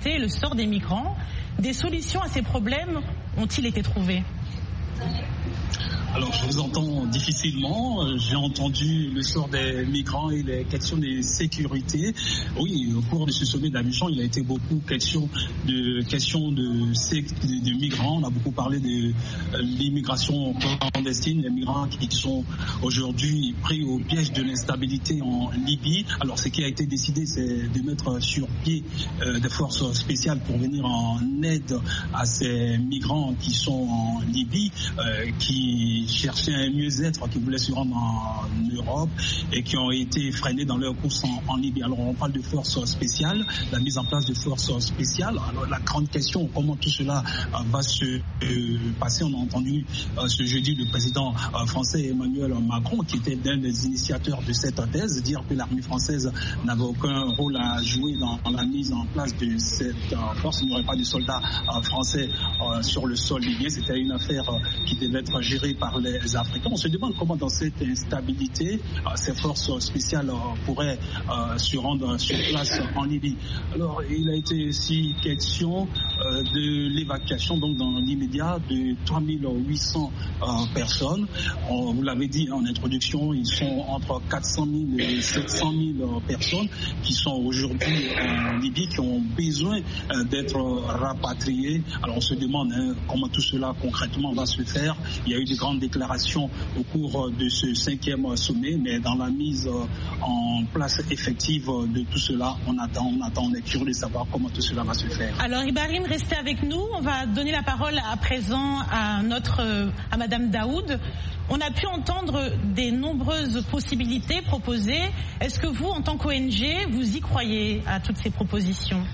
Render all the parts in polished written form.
sécurité et le sort des migrants. Des solutions à ces problèmes ont-ils été trouvées ? Alors, je vous entends difficilement. J'ai entendu le sort des migrants et les questions de sécurité. Oui, au cours de ce sommet d'Abidjan, il a été beaucoup question de migrants. On a beaucoup parlé de l'immigration clandestine, les migrants qui sont aujourd'hui pris au piège de l'instabilité en Libye. Alors, ce qui a été décidé, c'est de mettre sur pied des forces spéciales pour venir en aide à ces migrants qui sont en Libye, qui cherchaient un mieux-être, qui voulaient se rendre en Europe et qui ont été freinés dans leur course en Libye. Alors on parle de forces spéciales, la mise en place de forces spéciales. Alors la grande question, comment tout cela va se passer? On a entendu ce jeudi le président français Emmanuel Macron, qui était l'un des initiateurs de cette thèse, dire que l'armée française n'avait aucun rôle à jouer dans la mise en place de cette force. Il n'y aurait pas de soldats français sur le sol libyen. C'était une affaire qui devait être gérée par les Africains. On se demande comment dans cette instabilité, ces forces spéciales pourraient se rendre sur place en Libye. Alors, il a été aussi question de l'évacuation, donc dans l'immédiat, de 3800 personnes. Vous l'avez dit en introduction, ils sont entre 400 000 et 700 000 personnes qui sont aujourd'hui en Libye, qui ont besoin d'être rapatriées. Alors, on se demande comment tout cela concrètement va se faire. Il y a eu de grandes déclarations au cours de ce 5e sommet, mais dans la mise en place effective de tout cela, on est curieux de savoir comment tout cela va se faire. Alors Ibrahim, restez avec nous. On va donner la parole à présent à Madame Daoud. On a pu entendre des nombreuses possibilités proposées. Est-ce que vous, en tant qu'ONG, vous y croyez à toutes ces propositions?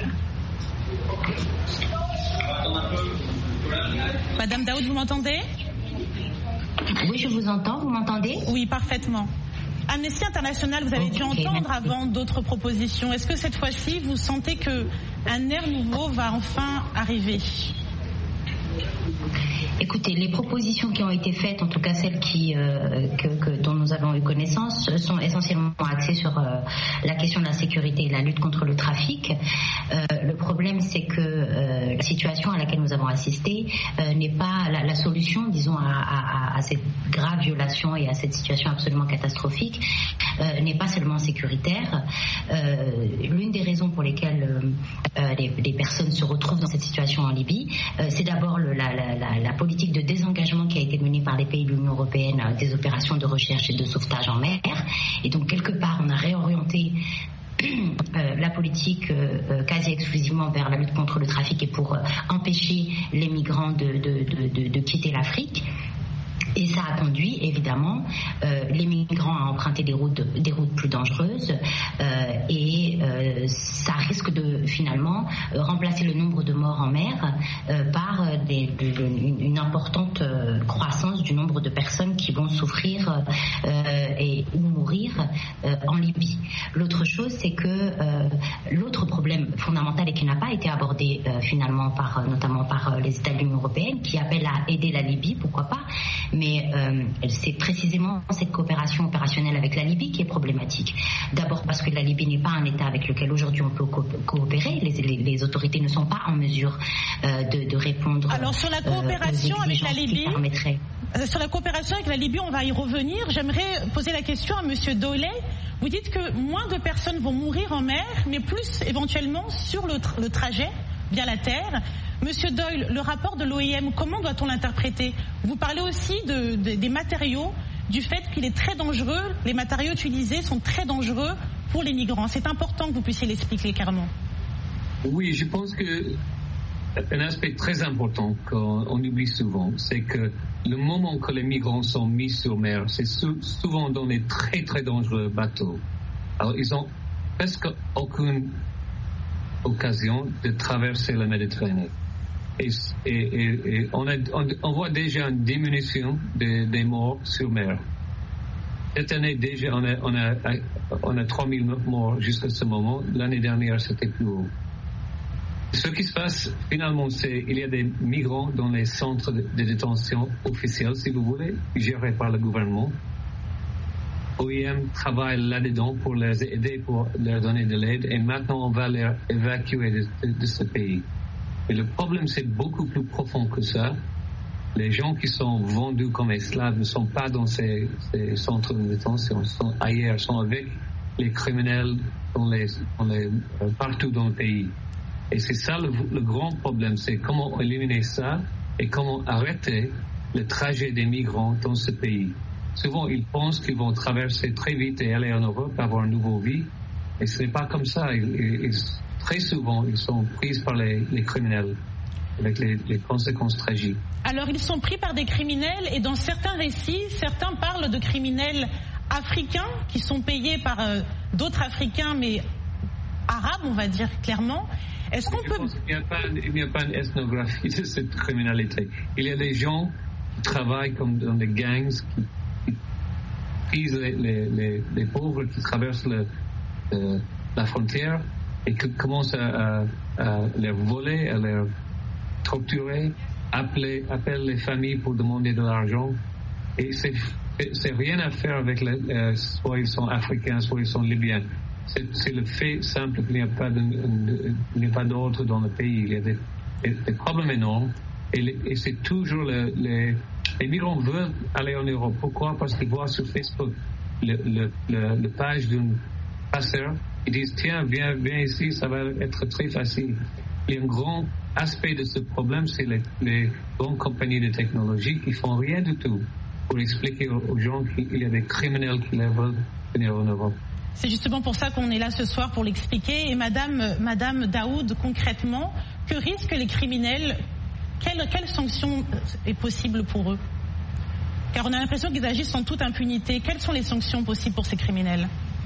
Madame Daoud, vous m'entendez? Oui, je vous entends. Vous m'entendez? Oui, parfaitement. Amnesty International, vous avez dû entendre avant d'autres propositions. Est-ce que cette fois-ci, vous sentez qu'un air nouveau va enfin arriver? Écoutez, les propositions qui ont été faites, en tout cas celles dont nous avons eu connaissance, sont essentiellement axées sur la question de la sécurité et la lutte contre le trafic. Le problème, c'est que la situation à laquelle nous avons assisté n'est pas la solution, disons, à cette grave violation et à cette situation absolument catastrophique, n'est pas seulement sécuritaire. L'une des raisons pour lesquelles les personnes se retrouvent dans cette situation en Libye, c'est d'abord la politique de désengagement qui a été menée par les pays de l'Union européenne des opérations de recherche et de sauvetage en mer. Et donc, quelque part, on a réorienté la politique quasi exclusivement vers la lutte contre le trafic et pour empêcher les migrants de quitter l'Afrique. Et ça a conduit évidemment les migrants à emprunter des routes plus dangereuses et ça risque de finalement remplacer le nombre de morts en mer par une importante croissance du nombre de personnes qui vont souffrir ou mourir en Libye. L'autre chose, c'est que l'autre problème fondamental et qui n'a pas été abordé finalement notamment par les États de l'Union européenne, qui appellent à aider la Libye, pourquoi pas, mais c'est précisément cette coopération opérationnelle avec la Libye qui est problématique. D'abord parce que la Libye n'est pas un État avec lequel aujourd'hui on peut coopérer. Les autorités ne sont pas en mesure de répondre. Alors sur la coopération avec la Libye, sur la coopération avec la Libye, on va y revenir. J'aimerais poser la question à Monsieur Doyle. Vous dites que moins de personnes vont mourir en mer, mais plus éventuellement sur le trajet via la terre. Monsieur Doyle, le rapport de l'OIM, comment doit-on l'interpréter? Vous parlez aussi des matériaux, du fait qu'il est très dangereux, les matériaux utilisés sont très dangereux pour les migrants. C'est important que vous puissiez l'expliquer clairement. Oui, je pense que un aspect très important qu'on oublie souvent, c'est que le moment que les migrants sont mis sur mer, c'est souvent dans des très très dangereux bateaux. Alors ils ont presque aucune occasion de traverser la Méditerranée. Et on voit déjà une diminution des morts sur mer. Cette année déjà, on a 3000 morts jusqu'à ce moment. L'année dernière, c'était plus haut. Ce qui se passe finalement, c'est qu'il y a des migrants dans les centres de détention officiels, si vous voulez, gérés par le gouvernement. OIM travaille là-dedans pour les aider, pour leur donner de l'aide, et maintenant on va les évacuer de ce pays. Et le problème, c'est beaucoup plus profond que ça. Les gens qui sont vendus comme esclaves ne sont pas dans ces centres de détention, sont ailleurs, sont avec les criminels partout dans le pays. Et c'est ça le grand problème, c'est comment éliminer ça et comment arrêter le trajet des migrants dans ce pays. Souvent, ils pensent qu'ils vont traverser très vite et aller en Europe, avoir une nouvelle vie. Et ce n'est pas comme ça. Très souvent, ils sont pris par les criminels, avec les conséquences tragiques. Alors, ils sont pris par des criminels, et dans certains récits, certains parlent de criminels africains qui sont payés par d'autres Africains, mais arabes, on va dire clairement. Est-ce qu'on peut... Il n'y a pas une ethnographie de cette criminalité. Il y a des gens qui travaillent comme dans des gangs, qui prisent les pauvres qui traversent la frontière et qui commencent à les voler, à les torturer, appellent les familles pour demander de l'argent. Et c'est rien à faire avec soit ils sont africains, soit ils sont libyens. C'est le fait simple qu'il n'y a pas d'ordre dans le pays. Il y a des problèmes énormes. Et c'est toujours les migrants veulent aller en Europe. Pourquoi? Parce qu'ils voient sur Facebook le page d'un passeur. Ils disent, tiens, viens ici, ça va être très facile. Il y a un grand aspect de ce problème, c'est les grandes compagnies de technologie qui font rien du tout pour expliquer aux gens qu'il y a des criminels qui veulent venir en Europe. C'est justement pour ça qu'on est là ce soir, pour l'expliquer. Et Madame Daoud, concrètement, que risquent les criminels? Quelle sanction est possible pour eux? Car on a l'impression qu'ils agissent en toute impunité. Quelles sont les sanctions possibles pour ces criminels?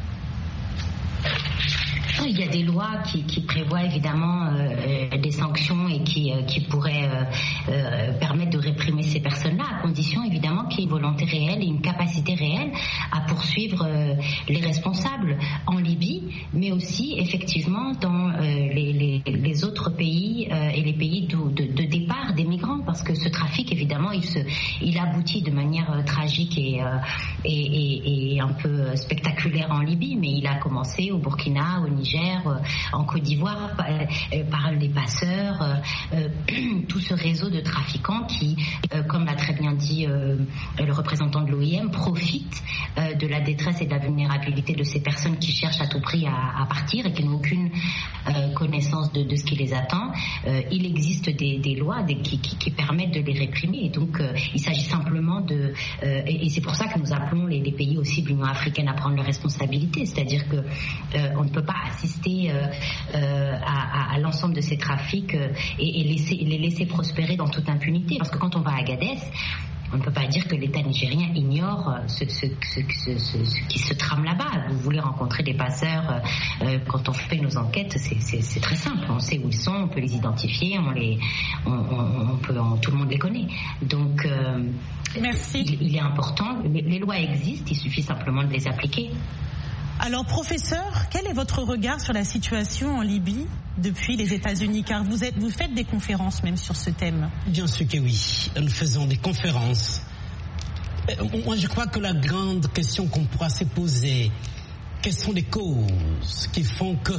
Il y a des lois qui prévoient évidemment des sanctions et qui pourraient permettre de réprimer ces personnes-là, à condition évidemment qu'il y ait une volonté réelle et une capacité réelle à poursuivre les responsables en Libye, mais aussi effectivement dans les autres pays et les pays de départ des migrants, parce que ce trafic évidemment il aboutit de manière tragique et un peu spectaculaire en Libye, mais il a commencé au Burkina, au Niger, en Côte d'Ivoire, par les passeurs, tout ce réseau de trafiquants qui, comme l'a très bien dit le représentant de l'OIM, profitent de la détresse et de la vulnérabilité de ces personnes qui cherchent à tout prix à partir et qui n'ont aucune connaissance de ce qui les attend. Il existe des lois qui permettent de les réprimer, et donc il s'agit simplement et c'est pour ça que nous appelons les pays aussi de l'Union africaine à prendre leurs responsabilités, c'est-à-dire que on ne peut pas assister à l'ensemble de ces trafics et les laisser prospérer dans toute impunité, parce que quand on va à Agadez, on ne peut pas dire que l'État nigérien ignore ce qui se trame là-bas. Vous voulez rencontrer des passeurs, quand on fait nos enquêtes, c'est très simple. On sait où ils sont, on peut les identifier, tout le monde les connaît. Donc, merci. Il est important. Les lois existent, il suffit simplement de les appliquer. Alors, professeur, quel est votre regard sur la situation en Libye depuis les États-Unis? Car vous faites des conférences même sur ce thème. Bien sûr que oui, nous faisons des conférences. Moi, je crois que la grande question qu'on pourra se poser, quelles sont les causes qui font que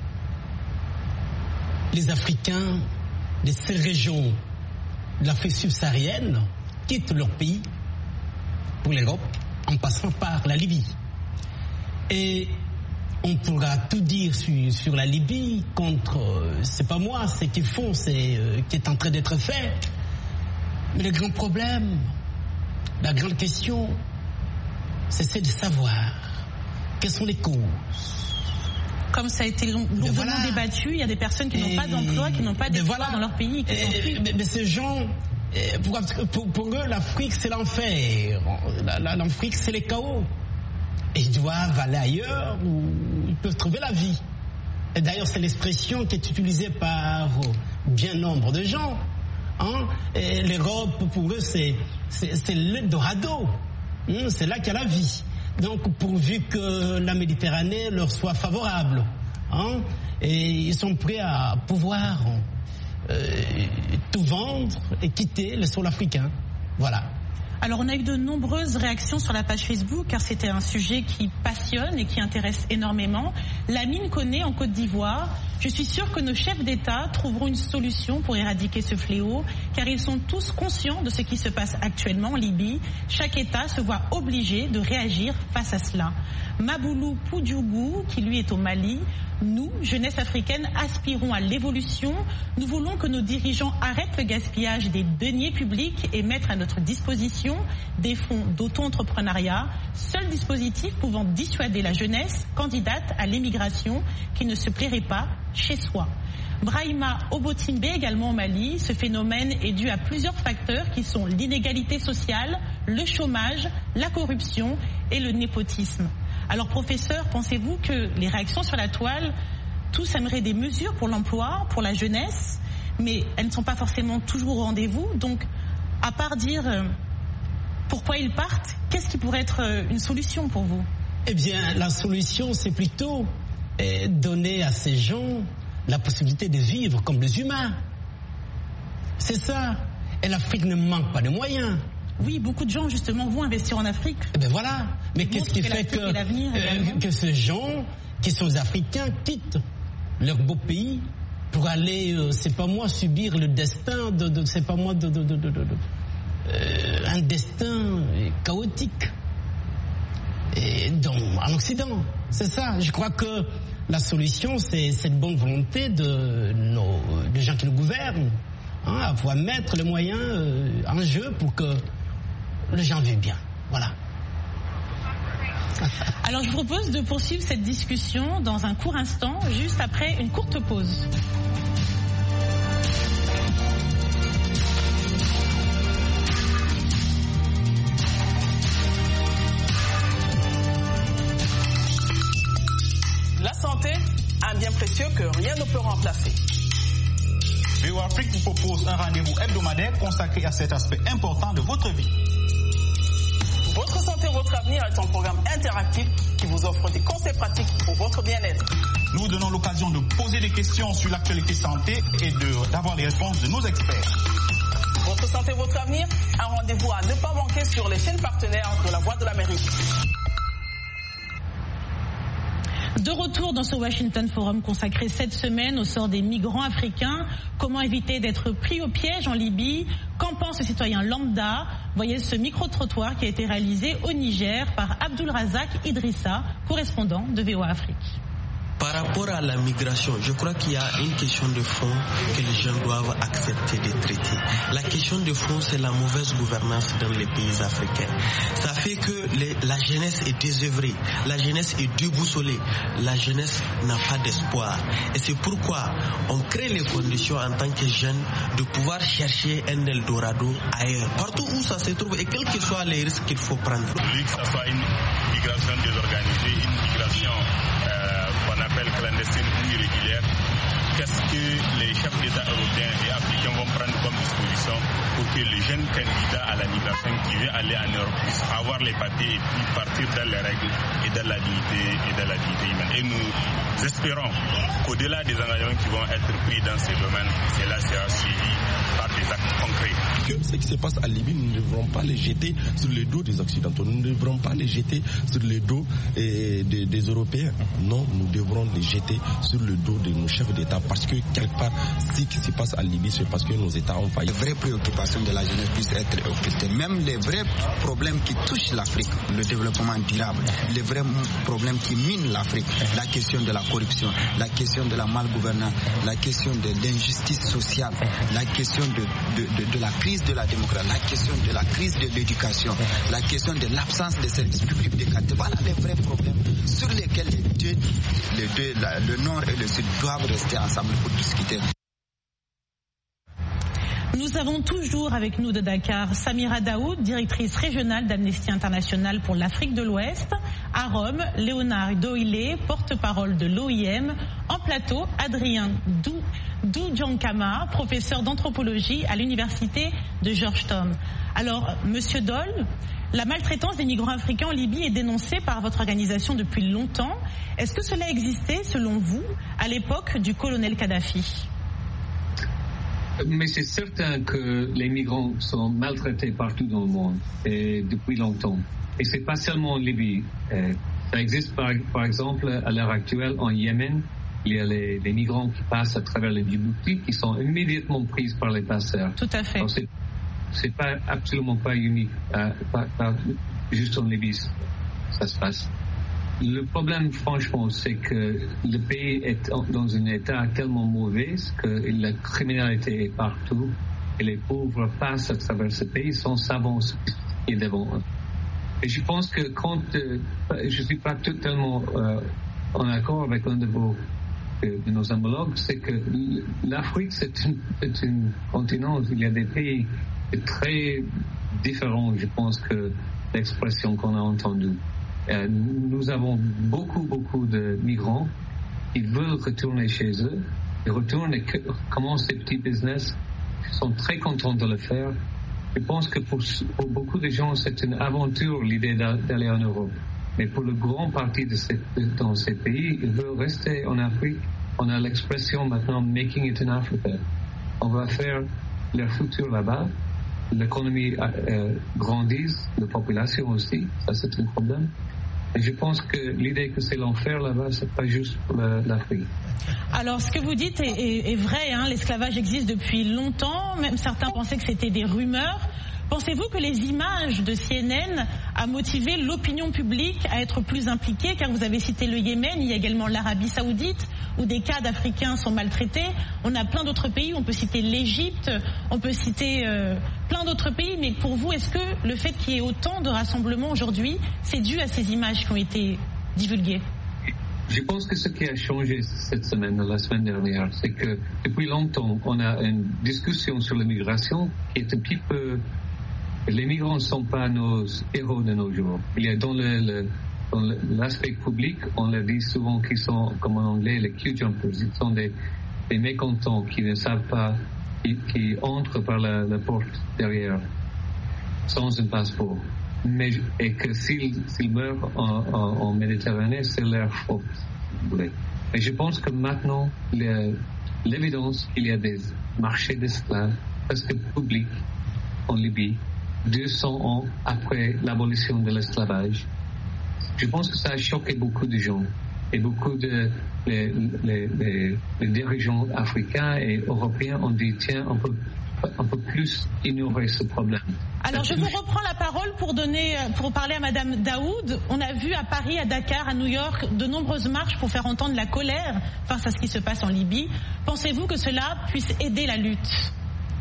les Africains de ces régions de l'Afrique subsaharienne quittent leur pays pour l'Europe en passant par la Libye? Et on pourra tout dire sur la Libye c'est pas moi, ce qu'ils font, c'est qui est en train d'être fait. Mais le grand problème, la grande question, c'est de savoir quelles sont les causes. Comme ça a été longuement débattu, il y a des personnes qui n'ont pas d'emploi, qui n'ont pas d'espoir dans leur pays. Mais ces gens, pour eux, l'Afrique c'est l'enfer, l'Afrique c'est les chaos. Et ils doivent aller ailleurs où ils peuvent trouver la vie. Et d'ailleurs, c'est l'expression qui est utilisée par bien nombre de gens. Et l'Europe, pour eux, c'est l'Eldorado. C'est là qu'il y a la vie. Donc, pourvu que la Méditerranée leur soit favorable. Et ils sont prêts à pouvoir tout vendre et quitter le sol africain. Voilà. Alors on a eu de nombreuses réactions sur la page Facebook car c'était un sujet qui passionne et qui intéresse énormément. Lamine connaît en Côte d'Ivoire. Je suis sûre que nos chefs d'État trouveront une solution pour éradiquer ce fléau car ils sont tous conscients de ce qui se passe actuellement en Libye. Chaque État se voit obligé de réagir face à cela. Maboulou Poudjougou, qui lui est au Mali, nous, jeunesse africaine, aspirons à l'évolution. Nous voulons que nos dirigeants arrêtent le gaspillage des deniers publics et mettent à notre disposition des fonds d'auto-entrepreneuriat, seul dispositif pouvant dissuader la jeunesse candidate à l'émigration qui ne se plairait pas chez soi. Brahima Obotimbe également au Mali, ce phénomène est dû à plusieurs facteurs qui sont l'inégalité sociale, le chômage, la corruption et le népotisme. Alors professeur, pensez-vous que les réactions sur la toile, tous aimeraient des mesures pour l'emploi, pour la jeunesse, mais elles ne sont pas forcément toujours au rendez-vous. Donc, à part dire pourquoi ils partent, qu'est-ce qui pourrait être une solution pour vous? Eh bien, la solution, c'est plutôt donner à ces gens la possibilité de vivre comme des humains. C'est ça. Et l'Afrique ne manque pas de moyens. Oui, beaucoup de gens, justement, vont investir en Afrique. Eh bien voilà. Mais qu'est-ce qui fait que ces gens qui sont africains quittent leur beau pays pour aller, c'est pas moi, subir le destin c'est pas moi, un destin chaotique et en Occident. C'est ça. Je crois que la solution, c'est cette bonne volonté des gens qui nous gouvernent, à pouvoir mettre les moyens en jeu pour que les gens vivent bien. Voilà. Alors je vous propose de poursuivre cette discussion dans un court instant, juste après une courte pause. La santé, un bien précieux que rien ne peut remplacer. VOA Afrique vous propose un rendez-vous hebdomadaire consacré à cet aspect important de votre vie. Votre santé, votre avenir est un programme interactif qui vous offre des conseils pratiques pour votre bien-être. Nous vous donnons l'occasion de poser des questions sur l'actualité santé et d'avoir les réponses de nos experts. Votre santé, votre avenir, un rendez-vous à ne pas manquer sur les chaînes partenaires de La Voix de l'Amérique. De retour dans ce Washington Forum consacré cette semaine au sort des migrants africains, comment éviter d'être pris au piège en Libye, qu'en pense le citoyen lambda? Voyez ce micro-trottoir qui a été réalisé au Niger par Abdulrazak Idrissa, correspondant de VOA Afrique. Par rapport à la migration, je crois qu'il y a une question de fond que les gens doivent accepter de traiter. La question de fond, c'est la mauvaise gouvernance dans les pays africains. Ça fait que la jeunesse est désœuvrée, la jeunesse est déboussolée, la jeunesse n'a pas d'espoir. Et c'est pourquoi on crée les conditions en tant que jeunes de pouvoir chercher un Eldorado ailleurs, partout où ça se trouve et quels que soient les risques qu'il faut prendre. Que ce soit une migration désorganisée, une migration qu'on appelle clandestine ou irrégulière, qu'est-ce que les chefs d'État européens et africains vont prendre comme disposition pour que les jeunes candidats à la migration qui veulent aller en Europe puissent avoir les papiers et puis partir dans les règles et dans la dignité humaine. Et nous espérons qu'au-delà des engagements qui vont être pris dans ces domaines, cela sera suivi par des actes concrets. Que ce qui se passe en Libye, nous ne devrons pas les jeter sur le dos des Occidentaux, nous ne devrons pas les jeter sur le dos des Européens. Non, nous devrons les jeter sur le dos de nos chefs d'État parce que quelque part, ce qui se passe en Libye, c'est parce que nos États ont failli. Les vraies préoccupations de la jeunesse puissent être occultées. Même les vrais problèmes qui touchent l'Afrique, le développement durable, les vrais problèmes qui minent l'Afrique, la question de la corruption, la question de la malgouvernance, la question de l'injustice sociale, la question de la crise de la démocratie, la question de la crise de l'éducation, la question de l'absence de services publics de qualité. Voilà les vrais problèmes sur lesquels le Nord et le Sud doivent rester ensemble pour discuter. Nous avons toujours avec nous de Dakar Samira Daoud, directrice régionale d'Amnesty International pour l'Afrique de l'Ouest. À Rome, Léonard Doyle, porte-parole de l'OIM. En plateau, Adrien Doudjankama, professeur d'anthropologie à l'université de Georgetown. Alors, Monsieur Doyle, la maltraitance des migrants africains en Libye est dénoncée par votre organisation depuis longtemps. Est-ce que cela existait, selon vous, à l'époque du colonel Kadhafi ? Mais c'est certain que les migrants sont maltraités partout dans le monde et depuis longtemps. Et c'est pas seulement en Libye. Ça existe par exemple à l'heure actuelle en Yémen. Il y a les migrants qui passent à travers les Djibouti qui sont immédiatement pris par les passeurs. Tout à fait. Alors, c'est absolument pas unique, pas juste en Libye ça se passe. Le problème, franchement, c'est que le pays est dans un état tellement mauvais que la criminalité est partout et les pauvres passent à travers ce pays sans savoir ce qui est devant eux. Et je pense que quand je suis pas totalement en accord avec un de nos homologues, c'est que l'Afrique c'est un continent. Il y a des pays très différents, je pense, que l'expression qu'on a entendue. Nous avons beaucoup de migrants qui veulent retourner chez eux. Ils retournent et commencent des petits business. Ils sont très contents de le faire. Je pense que pour beaucoup de gens, c'est une aventure, l'idée d'aller en Europe. Mais pour le grand parti dans ces pays, ils veulent rester en Afrique. On a l'expression maintenant « making it in Africa ». On va faire leur futur là-bas. L'économie grandit, la population aussi. Ça, c'est un problème. Et je pense que l'idée que c'est l'enfer là-bas, c'est pas juste pour l'Afrique. Alors, ce que vous dites est vrai, hein, l'esclavage existe depuis longtemps, même certains pensaient que c'était des rumeurs. Pensez-vous que les images de CNN a motivé l'opinion publique à être plus impliquée, car vous avez cité le Yémen, il y a également l'Arabie Saoudite, où des cas d'Africains sont maltraités. On a plein d'autres pays, on peut citer l'Égypte, on peut citer plein d'autres pays, mais pour vous, est-ce que le fait qu'il y ait autant de rassemblements aujourd'hui, c'est dû à ces images qui ont été divulguées ? Je pense que ce qui a changé cette semaine, la semaine dernière, c'est que depuis longtemps, on a une discussion sur l'immigration qui est un petit peu... Les migrants ne sont pas nos héros de nos jours. Il y a dans l'aspect public, on leur dit souvent qu'ils sont, comme en anglais, les queue-jumpers. Ils sont des mécontents qui ne savent pas, qui entrent par la porte derrière sans un passeport. Et que s'ils meurent en Méditerranée, c'est leur faute. Mais je pense que maintenant, l'évidence qu'il y a des marchés d'esclaves presque publics en Libye, 200 ans après l'abolition de l'esclavage. Je pense que ça a choqué beaucoup de gens et beaucoup de les dirigeants africains et européens ont dit tiens, on peut plus ignorer ce problème. Alors je vous reprends la parole pour parler à Madame Daoud. On a vu à Paris, à Dakar, à New York de nombreuses marches pour faire entendre la colère face à ce qui se passe en Libye. Pensez-vous que cela puisse aider la lutte ?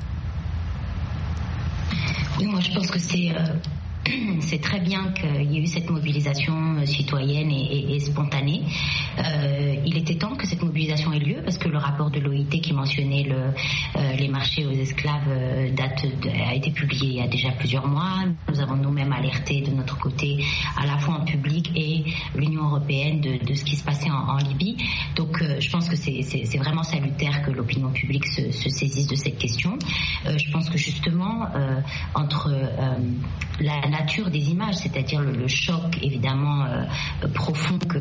Oui, moi je pense que c'est très bien qu'il y ait eu cette mobilisation citoyenne et spontanée. Il était temps que cette mobilisation ait lieu parce que le rapport de l'OIT qui mentionnait les marchés aux esclaves a été publié il y a déjà plusieurs mois. Nous avons nous-mêmes alerté de notre côté à la fois en public et l'Union européenne de ce qui se passait en Libye. Donc je pense que c'est vraiment salutaire que l'opinion publique se saisisse de cette question. Je pense que justement entre la nature des images, c'est-à-dire le choc évidemment profond que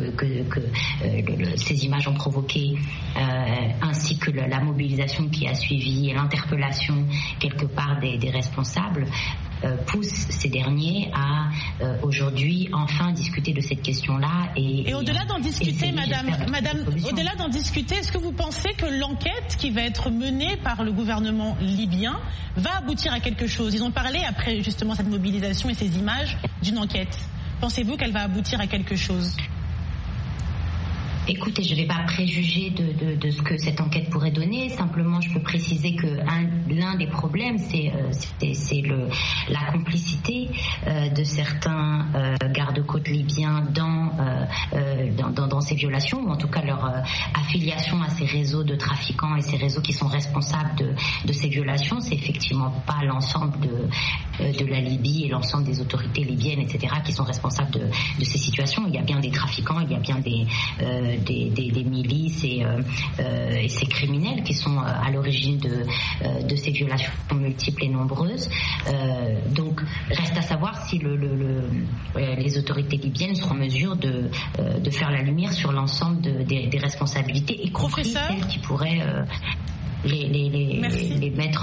ces images ont provoqué, ainsi que la mobilisation qui a suivi et l'interpellation quelque part des responsables, pousse ces derniers à aujourd'hui enfin discuter de cette question-là. Et au-delà d'en discuter, Madame, au-delà d'en discuter, est-ce que vous pensez que l'enquête qui va être menée par le gouvernement libyen va aboutir à quelque chose ? Ils ont parlé, après justement cette mobilisation et ces images, d'une enquête. Pensez-vous qu'elle va aboutir à quelque chose ? Écoutez, je ne vais pas préjuger de ce que cette enquête pourrait donner. Simplement, je peux préciser que l'un des problèmes, c'est la complicité de certains gardes-côtes libyens dans ces violations, ou en tout cas leur affiliation à ces réseaux de trafiquants et ces réseaux qui sont responsables de ces violations. C'est effectivement pas l'ensemble de la Libye et l'ensemble des autorités libyennes, etc., qui sont responsables de ces situations. Il y a bien des trafiquants, il y a bien des milices et ces criminels qui sont à l'origine de ces violations multiples et nombreuses. Donc reste à savoir si les autorités libyennes seront en mesure de faire la lumière sur l'ensemble des responsabilités, y compris celles qui pourraient les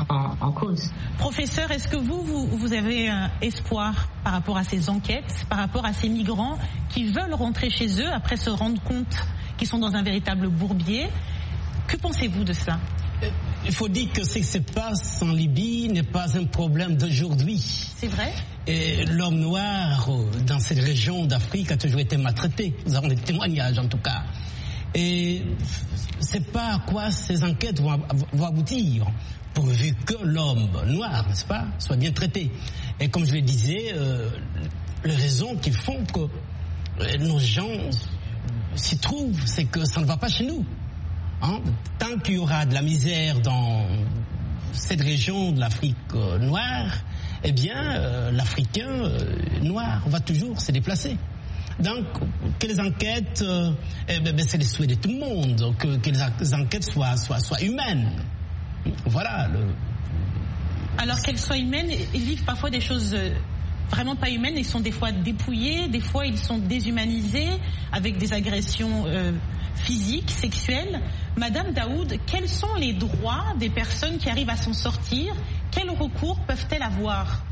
remettre en cause. Professeur, est-ce que vous avez un espoir par rapport à ces enquêtes, par rapport à ces migrants qui veulent rentrer chez eux après se rendre compte qu'ils sont dans un véritable bourbier? Que pensez-vous de ça? Il faut dire que ce qui se passe en Libye n'est pas un problème d'aujourd'hui. C'est vrai? Et l'homme noir dans cette région d'Afrique a toujours été maltraité. Nous avons des témoignages en tout cas. Et c'est pas à quoi ces enquêtes vont aboutir, pourvu que l'homme noir, n'est-ce pas, soit bien traité. Et comme je le disais, les raisons qui font que nos gens s'y trouvent, c'est que ça ne va pas chez nous. Tant qu'il y aura de la misère dans cette région de l'Afrique noire, eh bien, l'Africain noir va toujours se déplacer. Donc, que les enquêtes, c'est le souhait de tout le monde, que les enquêtes soient humaines. Voilà. Alors qu'elles soient humaines, ils vivent parfois des choses vraiment pas humaines. Ils sont des fois dépouillés, des fois ils sont déshumanisés avec des agressions physiques, sexuelles. Madame Daoud, quels sont les droits des personnes qui arrivent à s'en sortir? Quels recours peuvent-elles avoir?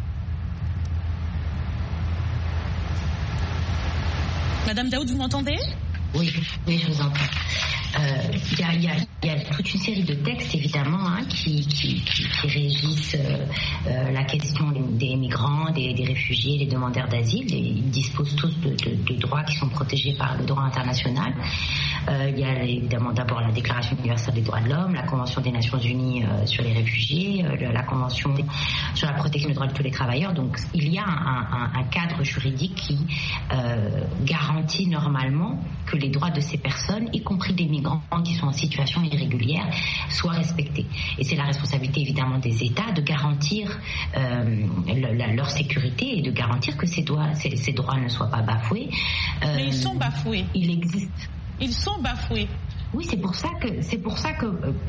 Madame Daoud, vous m'entendez? Oui, je vous entends. Il y a toute une série de textes, évidemment, qui régissent la question des migrants, des réfugiés, des demandeurs d'asile. Ils disposent tous de droits qui sont protégés par le droit international. Il y a évidemment d'abord la Déclaration universelle des droits de l'homme, la Convention des Nations Unies sur les réfugiés, la Convention sur la protection des droits de tous les travailleurs. Donc il y a un cadre juridique qui garantit normalement que les droits de ces personnes, y compris des migrants qui sont en situation irrégulière, soient respectés. Et c'est la responsabilité évidemment des États de garantir leur sécurité et de garantir que ces droits ne soient pas bafoués. Mais ils sont bafoués. Ils sont bafoués. Oui, c'est pour ça que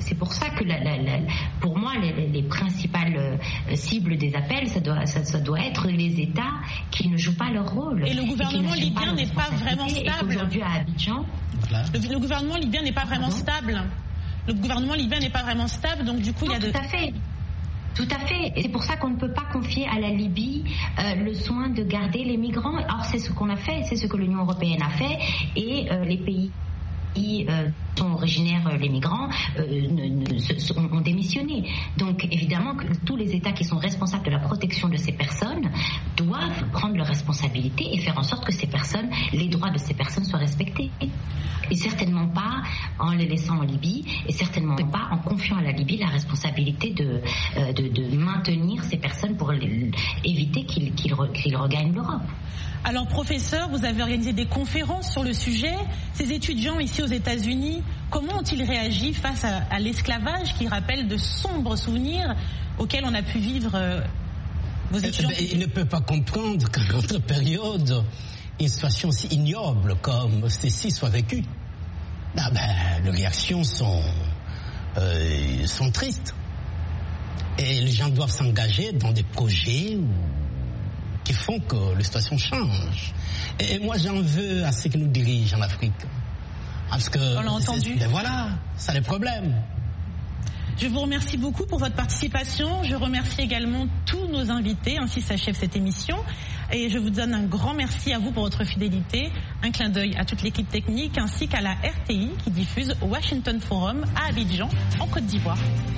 pour moi les principales cibles des appels, ça doit être les États qui ne jouent pas leur rôle. Et le gouvernement libyen n'est pas vraiment stable. Aujourd'hui à Abidjan, le gouvernement libyen n'est pas vraiment stable. Le gouvernement libyen n'est pas vraiment stable, donc du coup il y a Tout à fait. Et c'est pour ça qu'on ne peut pas confier à la Libye le soin de garder les migrants. Or, c'est ce qu'on a fait, c'est ce que l'Union européenne a fait, et les pays qui sont originaires, les migrants, ont démissionné. Donc évidemment que tous les États qui sont responsables de la protection de ces personnes doivent prendre leurs responsabilités et faire en sorte que les droits de ces personnes soient respectés. Et certainement pas en les laissant en Libye, et certainement pas en confiant à la Libye la responsabilité de maintenir ces personnes pour éviter qu'ils regagnent l'Europe. Alors professeur, vous avez organisé des conférences sur le sujet. Ces étudiants ici aux États-Unis, comment ont-ils réagi face à l'esclavage qui rappelle de sombres souvenirs auxquels on a pu vivre vos étudiants? Ils ne peuvent pas comprendre qu'en notre période, une situation si ignoble comme celle-ci soit vécue. Les réactions sont tristes. Et les gens doivent s'engager dans des projets qui font que la situation change. Et moi, j'en veux à ceux qui nous dirigent en Afrique. Parce que, on l'a entendu. Voilà, ça les problèmes. Je vous remercie beaucoup pour votre participation. Je remercie également tous nos invités. Ainsi s'achève cette émission. Et je vous donne un grand merci à vous pour votre fidélité. Un clin d'œil à toute l'équipe technique ainsi qu'à la RTI qui diffuse Washington Forum à Abidjan, en Côte d'Ivoire.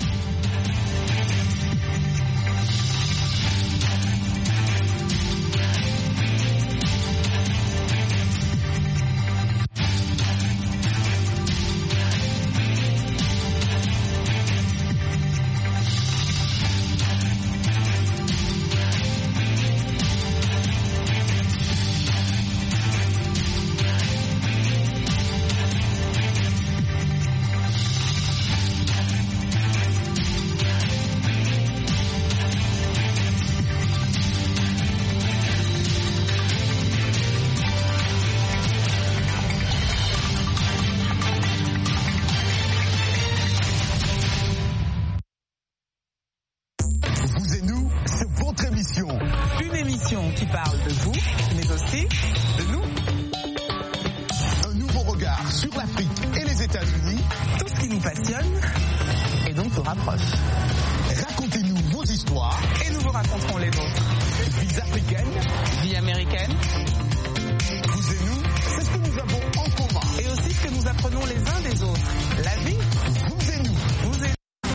Qui parle de vous, mais aussi de nous. Un nouveau regard sur l'Afrique et les États-Unis. Tout ce qui nous passionne et donc nous rapproche. Racontez histoires. Et nous vous raconterons les nôtres. Vie africaine, vie américaine. Vous et nous, c'est ce que nous avons en commun. Et aussi ce que nous apprenons les uns des autres. La vie